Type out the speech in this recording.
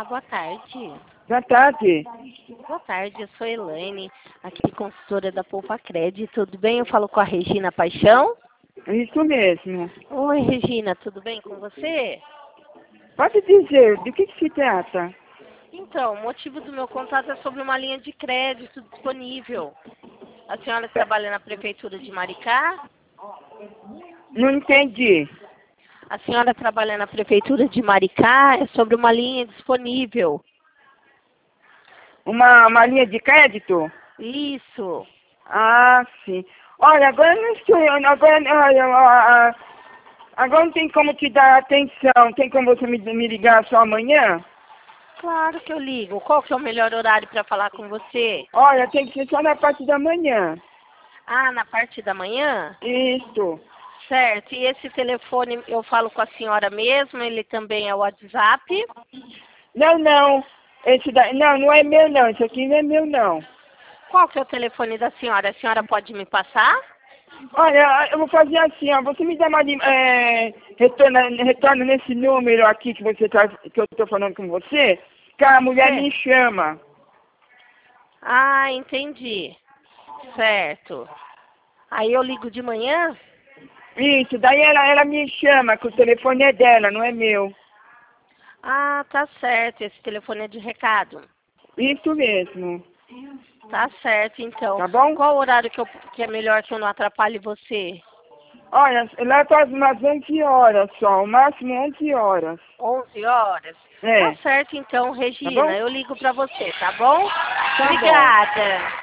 Olá, boa tarde. Boa tarde. Boa tarde, eu sou Elaine, aqui consultora da Poupa Cred. Tudo bem? Eu falo com a Regina Paixão. Isso mesmo. Oi, Regina, tudo bem com você? Pode dizer, de que se trata? Então, o motivo do meu contato é sobre uma linha de crédito disponível. A senhora trabalha na Prefeitura de Maricá? Não entendi. A senhora trabalha na Prefeitura de Maricá, é sobre uma linha disponível. Uma linha de crédito? Isso. Ah, sim. Olha, agora não estou. Agora não tem como te dar atenção. Tem como você me ligar só amanhã? Claro que eu ligo. Qual que é o melhor horário para falar com você? Olha, tem que ser só na parte da manhã. Ah, na parte da manhã? Isso. Certo. E esse telefone eu falo com a senhora mesmo? Ele também é o WhatsApp? Não, não. Não é meu não. Esse aqui não é meu não. Qual que é o telefone da senhora? A senhora pode me passar? Olha, eu vou fazer assim, ó. Você me dá retorna nesse número aqui que que eu tô falando com você, que a mulher Certo. me chama. Ah, entendi. Certo. Aí eu ligo de manhã? Isso, daí ela me chama, que o telefone é dela, não é meu. Ah, tá certo. Esse telefone é de recado. Isso mesmo. Tá certo, então. Tá bom? Qual horário que é melhor que eu não atrapalhe você? Olha, lá faz umas 11 horas só, o máximo 11 horas. 11 horas? É, Tá certo, então, tá bom? Regina. Eu ligo pra você, tá bom? Tá bom. Obrigada.